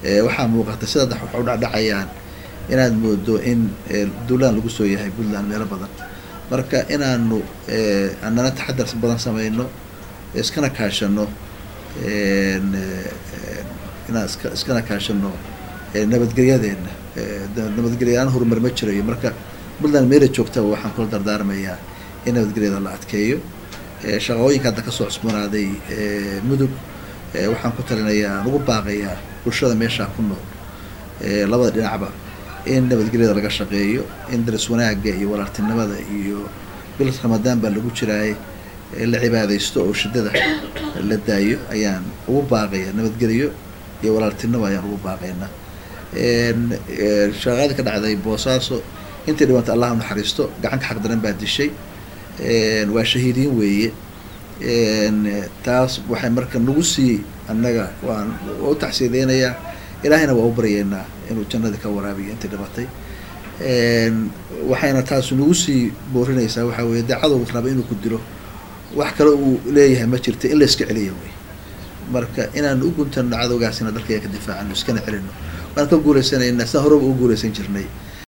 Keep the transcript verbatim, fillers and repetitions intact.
waxaa muuqata sida wax u dhacdhacayaan inaad moodo in duulaan lagu soo yahay Puntland meelo badan marka inaanu annana taxadar badan samayno iskana kaashano inaan iska iskana kaashano nabadgelyadeena nabadgelyaan horumar ma jirayo marka Puntland meelo joogta waxaan kula dardaarmayaa in nabadgelyada la adkeeyo shaqooyinka hadda ka soo cusboonaaday mudug waxaan ku talinayaa ugu baaqayaa bulshada meesha ku nool labada dhinacba in nabadgelyada laga shaqeeyo in daris wanaaga iyo walaaltinimada iyo bil Ramadaan baa lagu jiray la cibaadaysto oo shidada la daayo ayaan ugu baaqayaa nabadgelyo iyo walaaltinimo ayaan ugu baaqaynaa shaqada ka dhacday Boosaaso intii dhawaan Allah u naxariisto gacanka xaq daran baa dishay waa shahiidin weeye taas waxay marka nagu sii annaga waan u taxsiideynaya ilaahayna waa u baryeynaa inuu jannada ka waraabiyo intii dhibatay waxayna taas nagu sii boorinaysaa waxa weeye dacado uu rabo inuu ku dilo wax kale uu leeyahay ma jirto in la iska celiyo way marka inaan u guntan cadowgaasina dalka ka difaacano iskana celino waan ka guuleysanaynaa sa horeba u guuleysan jirnay